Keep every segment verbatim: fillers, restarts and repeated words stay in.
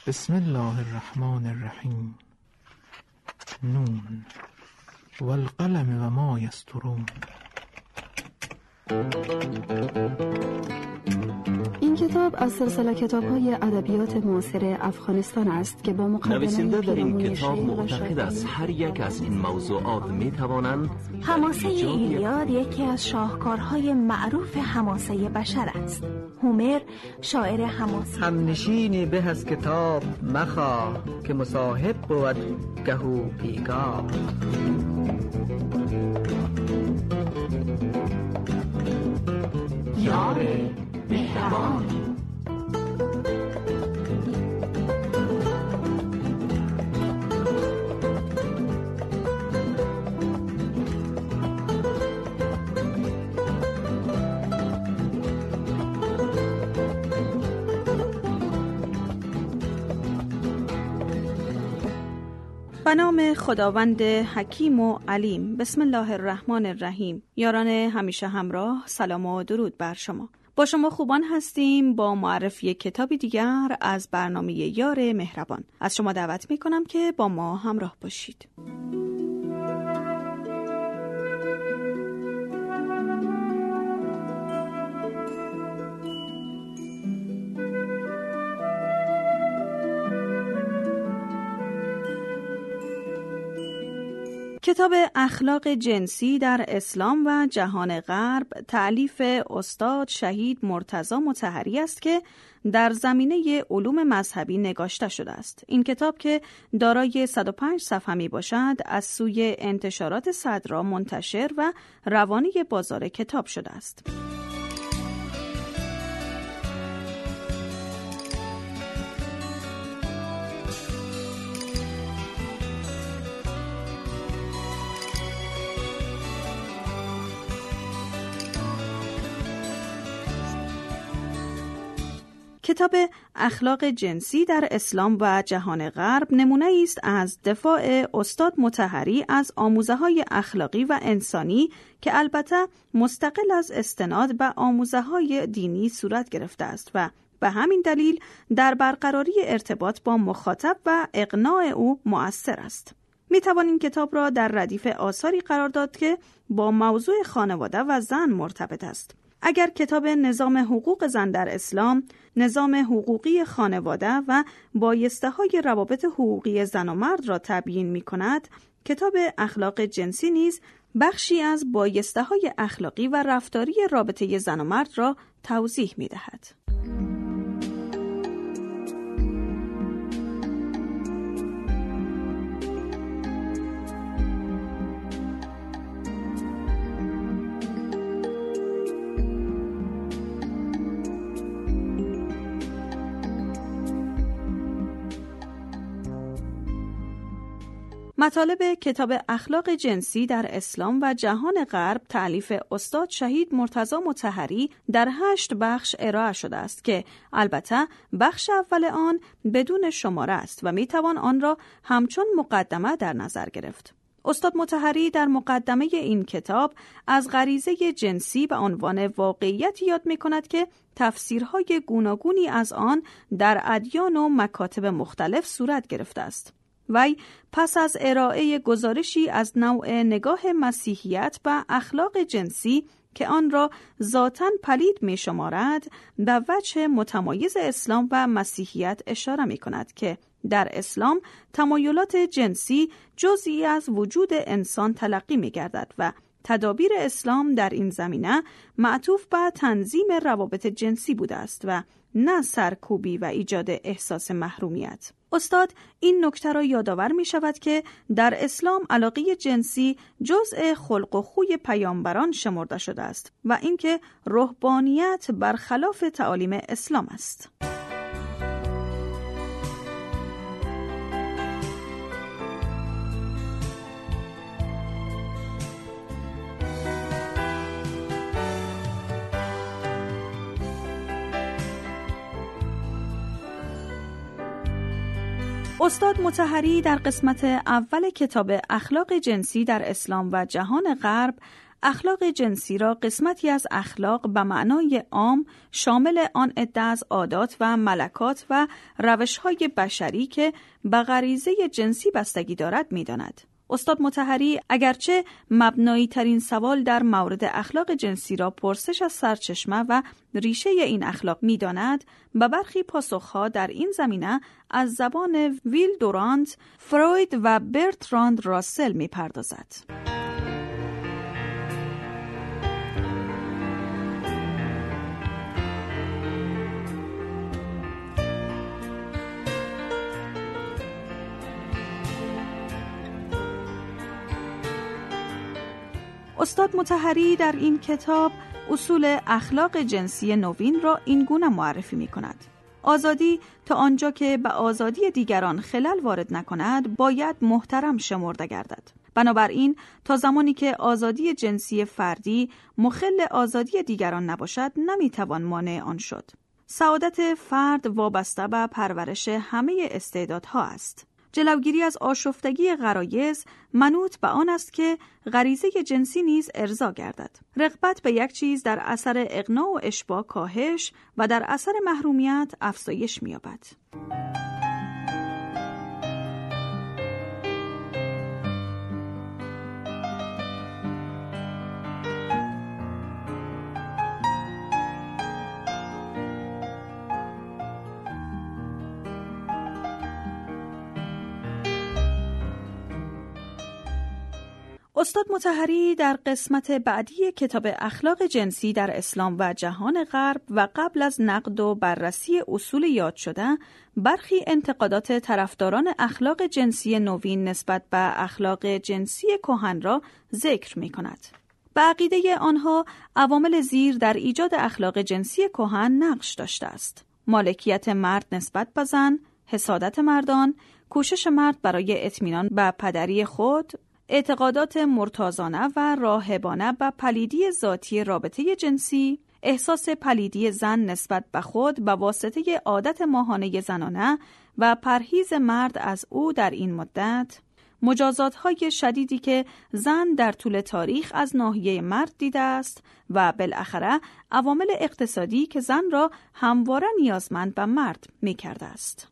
بسم الله الرحمن الرحیم. نون والقلم و ما یسطرون. این کتاب از سلسله کتاب‌های ادبیات معاصر افغانستان است که با مقدمه نویسنده در این کتاب معتقد است هر یک از این موضوعات می‌توانند حماسه ایلیاد یکی از شاهکارهای معروف حماسه بشر است. هومر شاعر حماسی همنشینی به از کتاب مخواه که مصاحب بود گهو پیگاه. یار مهربان. به نام خداوند حکیم و علیم. بسم الله الرحمن الرحیم. یاران همیشه همراه، سلام و درود بر شما. با شما خوبان هستیم با معرفی کتابی دیگر از برنامه یار مهربان. از شما دعوت می کنم که با ما همراه باشید. کتاب اخلاق جنسی در اسلام و جهان غرب تألیف استاد شهید مرتضی مطهری است که در زمینه علوم مذهبی نگاشته شده است. این کتاب که دارای صد و پنج صفحه می باشد از سوی انتشارات صدرا منتشر و روانه بازار کتاب شده است. کتاب اخلاق جنسی در اسلام و جهان غرب نمونه است از دفاع استاد مطهری از آموزه‌های اخلاقی و انسانی که البته مستقل از استناد به آموزه‌های دینی صورت گرفته است و به همین دلیل در برقراری ارتباط با مخاطب و اقناع او مؤثر است. می توان این کتاب را در ردیف آثاری قرار داد که با موضوع خانواده و زن مرتبط است. اگر کتاب نظام حقوق زن در اسلام، نظام حقوقی خانواده و بایسته‌های روابط حقوقی زن و مرد را تبیین می کند، کتاب اخلاق جنسی نیز بخشی از بایسته‌های اخلاقی و رفتاری رابطه زن و مرد را توضیح می دهد. مطالب کتاب اخلاق جنسی در اسلام و جهان غرب تألیف استاد شهید مرتضی مطهری در هشت بخش ارائه شده است که البته بخش اول آن بدون شماره است و میتوان آن را همچون مقدمه در نظر گرفت. استاد مطهری در مقدمه این کتاب از غریزه جنسی به عنوان واقعیت یاد می کند که تفسیرهای گوناگونی از آن در ادیان و مکاتب مختلف صورت گرفته است. وی پس از ارائه گزارشی از نوع نگاه مسیحیت به اخلاق جنسی که آن را ذاتاً پلید می شمارد، به وجه متمایز اسلام و مسیحیت اشاره می کند که در اسلام تمایلات جنسی جزئی از وجود انسان تلقی می گردد و تدابیر اسلام در این زمینه معطوف به تنظیم روابط جنسی بوده است و نه سرکوبی و ایجاد احساس محرومیت. استاد این نکته را یادآور می شود که در اسلام علاقه جنسی جزء خلق و خوی پیامبران شمرده شده است و اینکه رهبانیت برخلاف تعالیم اسلام است. استاد مطهری در قسمت اول کتاب اخلاق جنسی در اسلام و جهان غرب اخلاق جنسی را قسمتی از اخلاق به معنای عام شامل آن عده از عادات و ملکات و روش‌های بشری که به غریزه جنسی بستگی دارد می‌داند. استاد مطهری اگرچه مبنایی ترین سوال در مورد اخلاق جنسی را پرسش از سرچشمه و ریشه این اخلاق می داند، به برخی پاسخها در این زمینه از زبان ویل دورانت، فروید و برتراند راسل می پردازد. استاد مطهری در این کتاب اصول اخلاق جنسی نوین را این گونه معرفی می کند. آزادی تا آنجا که به آزادی دیگران خلل وارد نکند باید محترم شمرده گردد. بنابراین تا زمانی که آزادی جنسی فردی مخل آزادی دیگران نباشد نمیتوان مانع آن شد. سعادت فرد وابسته به پرورش همه استعدادها است. جلوگیری از آشفتگی غرایز منوط به آن است که غریزه جنسی نیز ارضا گردد. رغبت به یک چیز در اثر اغنا و اشباع کاهش و در اثر محرومیت افزایش می‌یابد. استاد مطهری در قسمت بعدی کتاب اخلاق جنسی در اسلام و جهان غرب و قبل از نقد و بررسی اصول یاد شده برخی انتقادات طرفداران اخلاق جنسی نوین نسبت به اخلاق جنسی کهن را ذکر می کند. به عقیده آنها عوامل زیر در ایجاد اخلاق جنسی کهن نقش داشته است: مالکیت مرد نسبت به زن، حسادت مردان، کوشش مرد برای اطمینان به پدری خود، اعتقادات مرتازانه و راهبانه به پلیدی ذاتی رابطه جنسی، احساس پلیدی زن نسبت به خود به واسطه عادت ماهانه زنانه و پرهیز مرد از او در این مدت، مجازات‌های شدیدی که زن در طول تاریخ از ناحیه مرد دیده است و بالاخره عوامل اقتصادی که زن را همواره نیازمند به مرد می‌کرده است.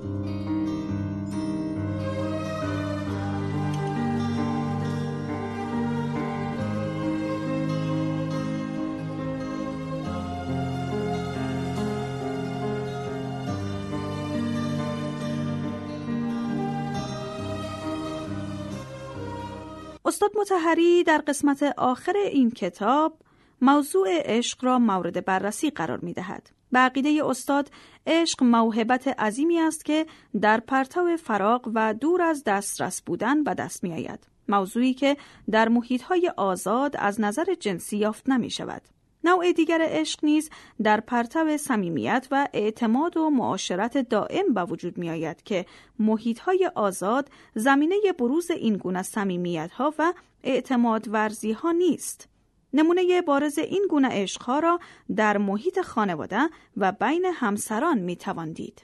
استاد مطهری در قسمت آخر این کتاب موضوع عشق را مورد بررسی قرار می دهد. به عقیده استاد عشق موهبت عظیمی است که در پرتو فراغ و دور از دسترس بودن به دست می آید. موضوعی که در محیط‌های آزاد از نظر جنسی یافت نمی شود. نوع دیگر عشق نیز در پرتو صمیمیت و اعتماد و معاشرت دائم به وجود می آید که محیط‌های آزاد زمینه بروز این گونه صمیمیت‌ها و اعتماد ورزی‌ها نیست. نمونه بارز این گونه عشق‌ها را در محیط خانواده و بین همسران می توان دید.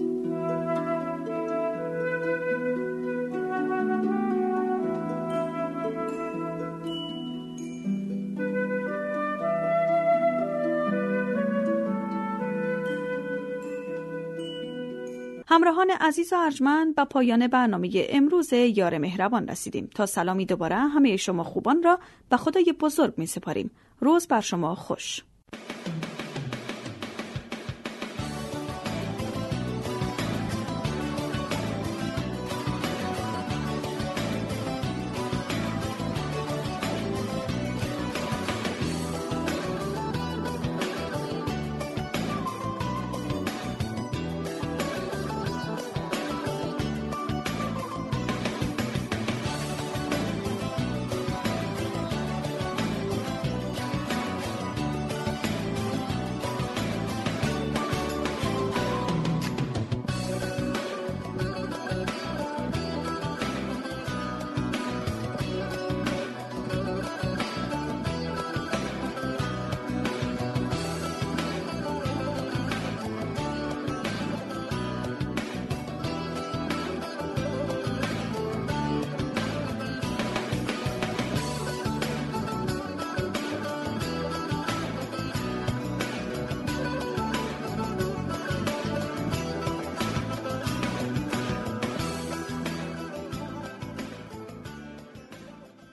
همراهان عزیز و ارجمند، به پایان برنامه امروز یار مهربان رسیدیم. تا سلامی دوباره همه شما خوبان را به خدای بزرگ می سپاریم. روز بر شما خوش.